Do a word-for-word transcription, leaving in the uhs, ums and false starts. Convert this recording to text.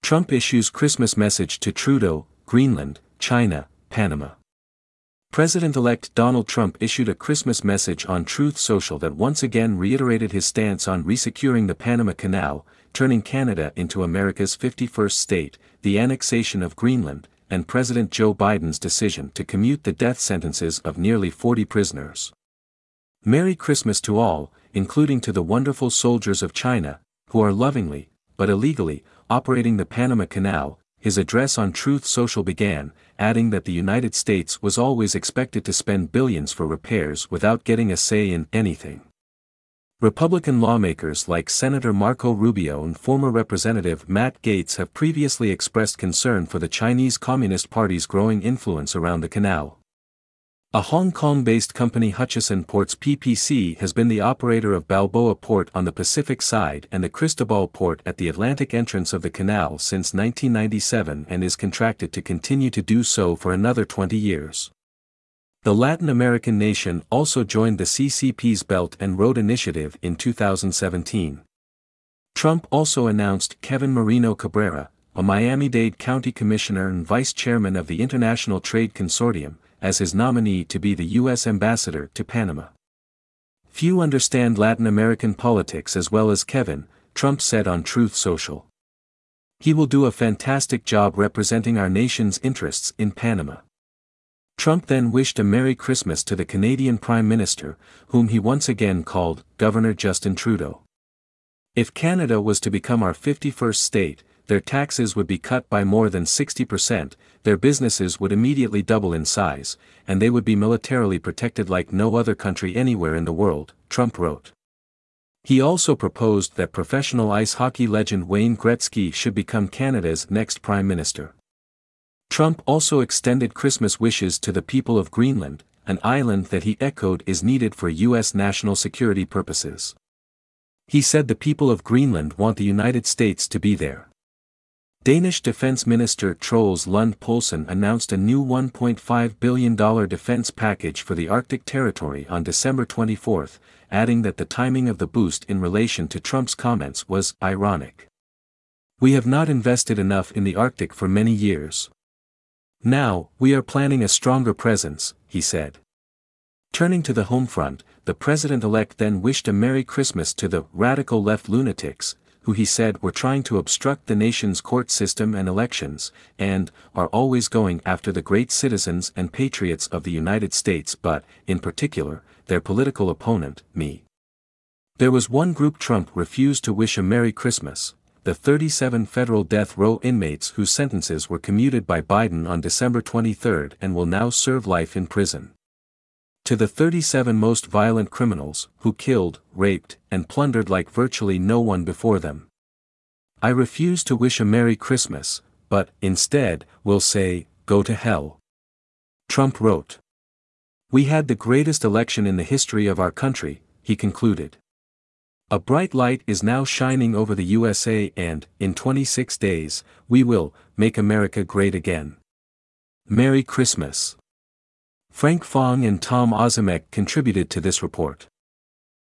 Trump issues Christmas message to Trudeau, Greenland, China, Panama. President-elect Donald Trump issued a Christmas message on Truth Social that once again reiterated his stance on resecuring the Panama Canal, turning Canada into America's fifty-first state, the annexation of Greenland, and President Joe Biden's decision to commute the death sentences of nearly forty prisoners. Merry Christmas to all, including to the wonderful soldiers of China, who are lovingly, but illegally, operating the Panama Canal. His address on Truth Social began, adding that the United States was always expected to spend billions for repairs without getting a say in anything. Republican lawmakers like Senator Marco Rubio and former Representative Matt Gaetz have previously expressed concern for the Chinese Communist Party's growing influence around the canal. A Hong Kong-based company, Hutchison Ports P P C, has been the operator of Balboa Port on the Pacific side and the Cristobal Port at the Atlantic entrance of the canal since nineteen ninety-seven and is contracted to continue to do so for another twenty years. The Latin American nation also joined the C C P's Belt and Road Initiative in two thousand seventeen. Trump also announced Kevin Marino Cabrera, a Miami-Dade County Commissioner and Vice Chairman of the International Trade Consortium, as his nominee to be the U S ambassador to Panama. Few understand Latin American politics as well as Kevin, Trump said on Truth Social. He will do a fantastic job representing our nation's interests in Panama. Trump then wished a Merry Christmas to the Canadian Prime Minister, whom he once again called Governor Justin Trudeau. If Canada was to become our fifty-first state, their taxes would be cut by more than sixty percent, their businesses would immediately double in size, and they would be militarily protected like no other country anywhere in the world, Trump wrote. He also proposed that professional ice hockey legend Wayne Gretzky should become Canada's next Prime Minister. Trump also extended Christmas wishes to the people of Greenland, an island that he echoed is needed for U S national security purposes. He said the people of Greenland want the United States to be there. Danish Defense Minister Troels Lund Poulsen announced a new one point five billion dollars defense package for the Arctic territory on December twenty-fourth, adding that the timing of the boost in relation to Trump's comments was ironic. "We have not invested enough in the Arctic for many years. Now, we are planning a stronger presence," he said. Turning to the home front, the president-elect then wished a Merry Christmas to the radical left lunatics, who he said were trying to obstruct the nation's court system and elections, and are always going after the great citizens and patriots of the United States but, in particular, their political opponent, me. There was one group Trump refused to wish a Merry Christmas, the thirty-seven federal death row inmates whose sentences were commuted by Biden on December twenty-third and will now serve life in prison. To the thirty-seven most violent criminals, who killed, raped, and plundered like virtually no one before them. I refuse to wish a Merry Christmas, but, instead, will say, go to hell. Trump wrote. We had the greatest election in the history of our country, he concluded. A bright light is now shining over the U S A and, in twenty-six days, we will, make America great again. Merry Christmas. Frank Fong and Tom Ozimek contributed to this report.